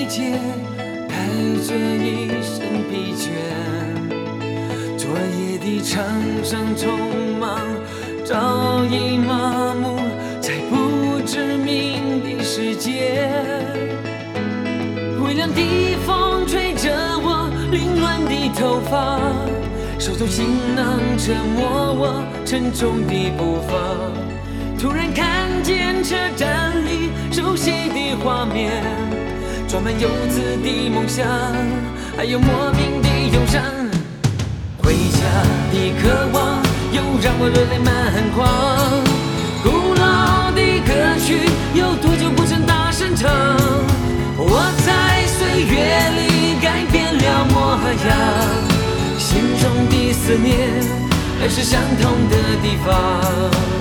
界，带着一身疲倦。昨夜的场上匆忙，早已麻木在不知名的世界。微凉的风吹着我凌乱的头发，手中行囊折磨我沉重的步伐。突然看见车站里熟悉的画面，装满游子的梦想，还有莫名的忧伤。回家的渴望又让我热泪满眶，古老的歌曲有多久不曾大声唱？我在岁月里改变了模样，心中的思念还是相同的地方。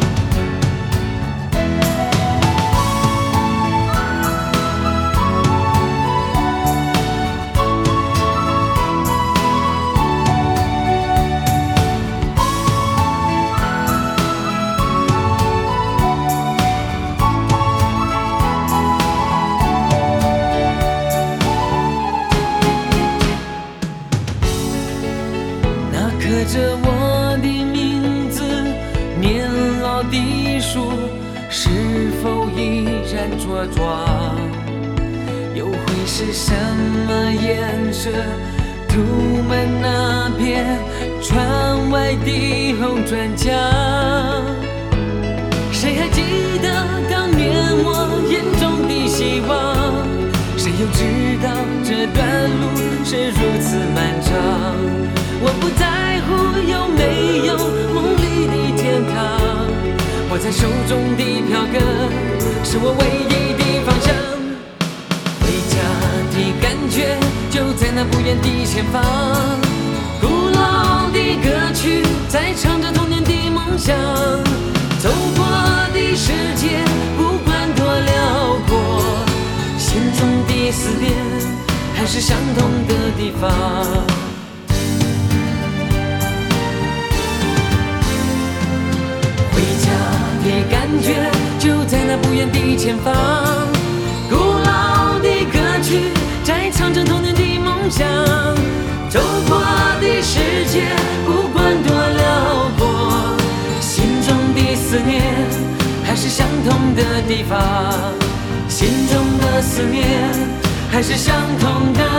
刻着我的名字，年老的树是否依然茁壮？又会是什么颜色涂满那片窗外的红砖墙？谁还记得当年我眼中的希望？谁又知道这段路是如此漫长？我不在乎有没有梦里的天堂，握在手中的票根是我唯一的方向。回家的感觉就在那不远的前方，古老的歌曲在唱着童年的梦想。走过的世界不管多辽阔，心中的思念还是相同的地方。的感觉就在那不远的前方，古老的歌曲在唱着童年的梦想。走过的世界不管多辽阔，心中的思念还是相同的地方，心中的思念还是相同的